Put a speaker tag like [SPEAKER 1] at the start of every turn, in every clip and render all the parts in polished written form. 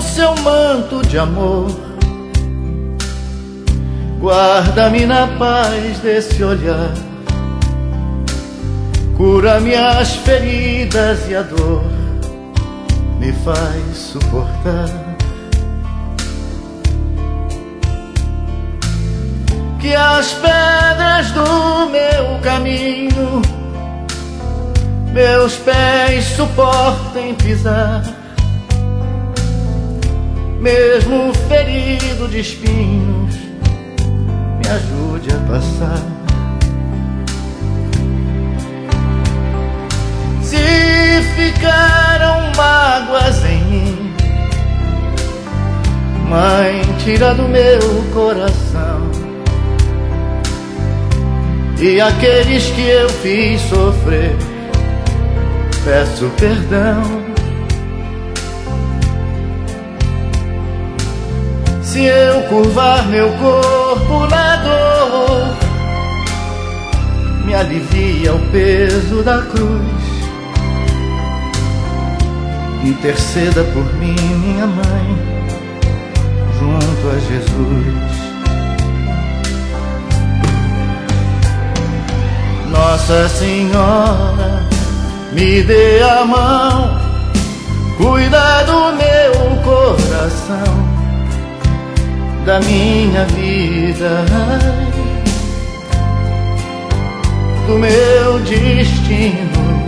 [SPEAKER 1] seu manto de amor, guarda-me na paz desse olhar, cura minhas feridas e a dor me faz suportar. Que as pedras do meu caminho meus pés suportem pisar, mesmo ferido de espinhos, me ajude a passar. Se ficaram mágoas em mim, Mãe, tira do meu coração. E aqueles que eu fiz sofrer, peço perdão. Se eu curvar meu corpo na dor, me alivia o peso da cruz. Interceda por mim, minha mãe, junto a Jesus. Nossa Senhora, me dê a mão, cuida do meu coração, da minha vida, do meu destino.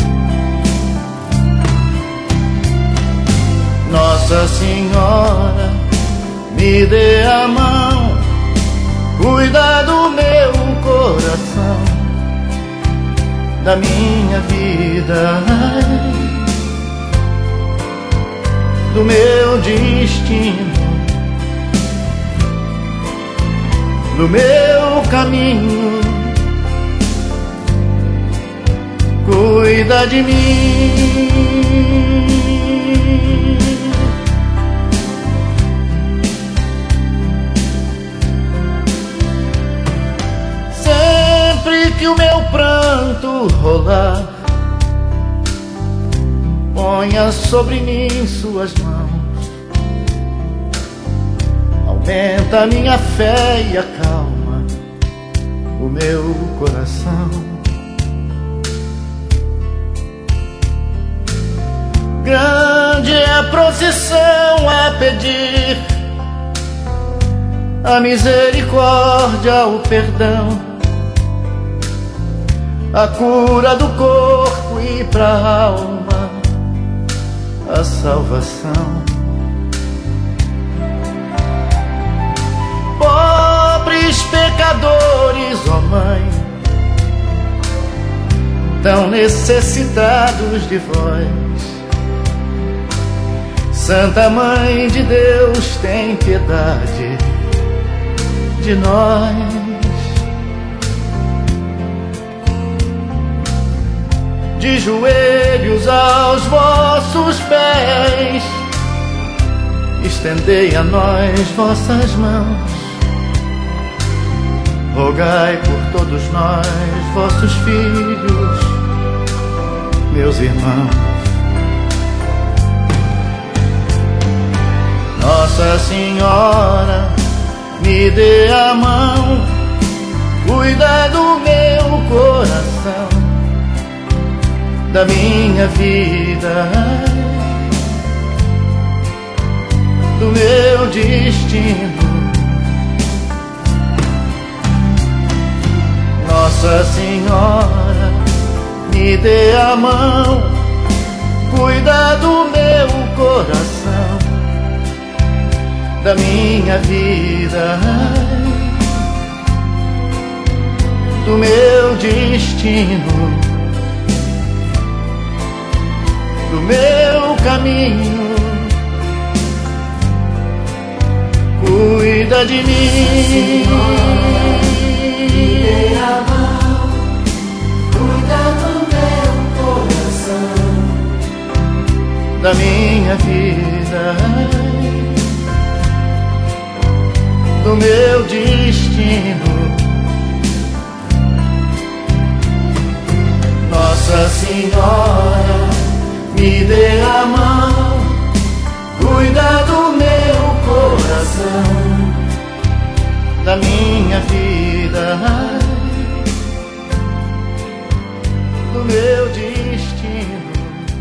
[SPEAKER 1] Nossa Senhora, me dê a mão, cuida do meu coração, da minha vida, do meu destino, do meu caminho. Cuida de mim. Sempre que o meu pranto rolar, ponha sobre mim suas mãos, aumenta a minha fé e acalma o meu coração. Grande é a procissão a pedir a misericórdia, o perdão, a cura do corpo e pra alma a salvação. Pobres pecadores, ó Mãe, tão necessitados de vós. Santa Mãe de Deus, tem piedade de nós. De joelhos aos vossos pés, estendei a nós vossas mãos. Rogai por todos nós, vossos filhos, meus irmãos. Nossa Senhora, me dê a mão, cuida do meu coração, da minha vida, do meu destino. Nossa Senhora, me dê a mão, cuida do meu coração, da minha vida, do meu destino, do meu caminho. Cuida de mim.
[SPEAKER 2] Me dê a mão, cuida do meu coração,
[SPEAKER 1] da minha vida, do meu destino. Nossa Senhora, me dê a mão, cuida do meu da minha vida, do meu destino,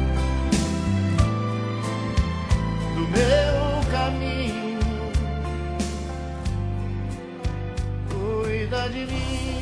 [SPEAKER 1] do meu caminho. Cuida de mim.